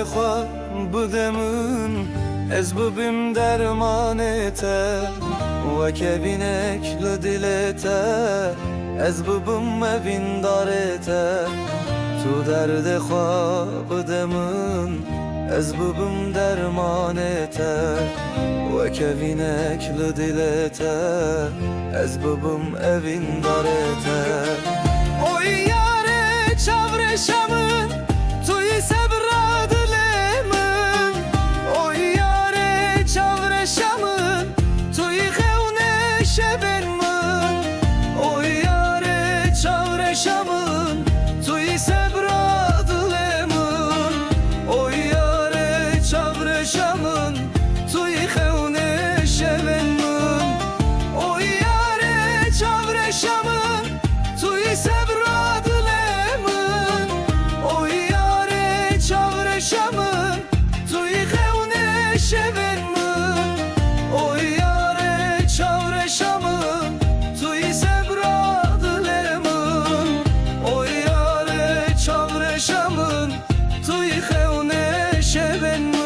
خوا بدمون از ببیم درمانته و که بینک لدلته از ببیم مبین دارته تو درد خوا بدمون از ببیم درمانته و که بینک لدلته از ببیم مبین دارته oy yare çavreşamın tuyi sebradlemin oy yare çavreşamın tuyi xevne şebenmin oy yare çavreşamın tuyi sebradlemin oy yare çavreşamın tuyi xevne şebenmin oy yare çavreşamın tuyi sebradlemin oy yare çavreşamın tuyi xevne şebenmin oy yare çavreşamın tuyi sebradlemin oy yare çavreşamın tuyi xevne şebenmin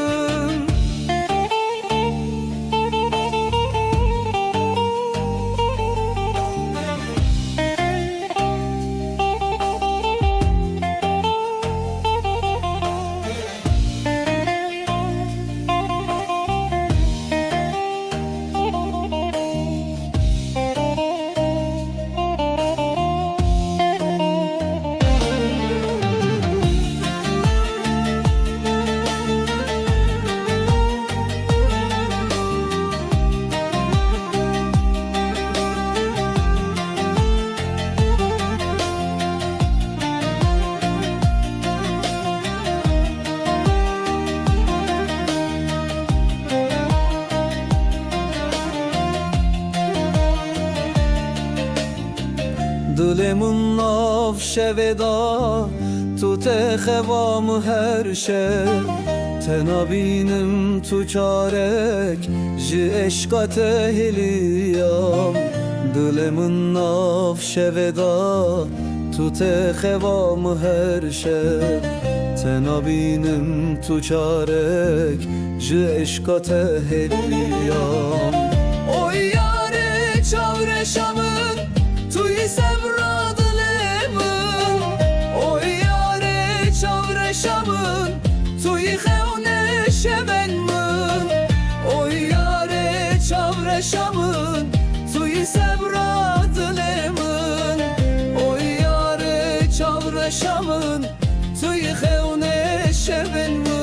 دلمون ناف شودا تو تخوام هر شب تنابینم تو چارک جی عشقات هلیام دلمون ناف شودا تو تخوام هر شب تنابینم تو چارک جی عشقات هلیام oy yare çavreşamın tuyi sebradlemin oy yare çavreşamın tuyi xevne şebenmin oy yare çavreşamın tuyi sebradlemin oy yare çavreşamın tuyi xevne şebenmin